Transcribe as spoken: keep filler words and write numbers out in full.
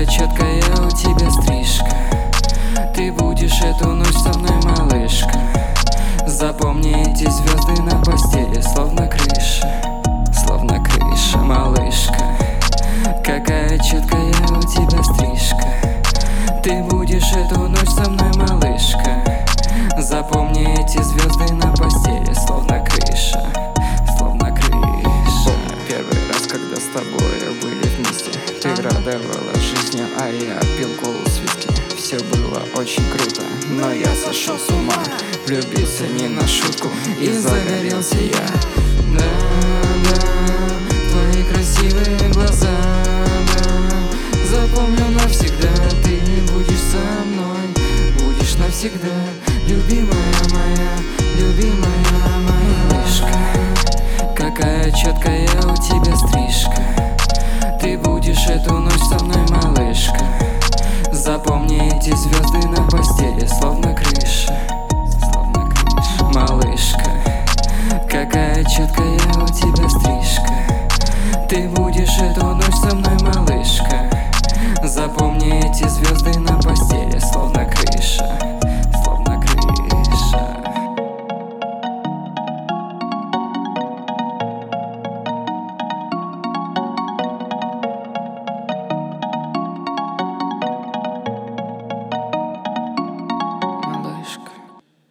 Какая четкая у тебя стрижка. Ты будешь эту ночь со мной, малышка. Запомни эти звезды на постели, словно крыша, словно крыша, малышка. Какая четкая у тебя стрижка. Ты будешь эту ночь со мной, малышка. Запомни эти звезды на постели, словно крыша, словно крыша. Первый раз, когда с тобой были вместе, ты радовала жизнью, а я пил колу с виски. Все было очень круто, но я сошел с ума, влюбился не на шутку и загорелся я. Да, да, твои красивые глаза, да, запомню навсегда. Ты будешь со мной, будешь навсегда, любимая моя, любимая малышка. Какая четкая у тебя стрижка. Ты будешь эту ночь со мной, малышка. Запомни эти звезды на постели, словно крыша, словно крыша, малышка. Какая четкая у тебя стрижка. Ты будешь эту ночь со мной, малышка. Запомни эти звезды на постели, словно крыша.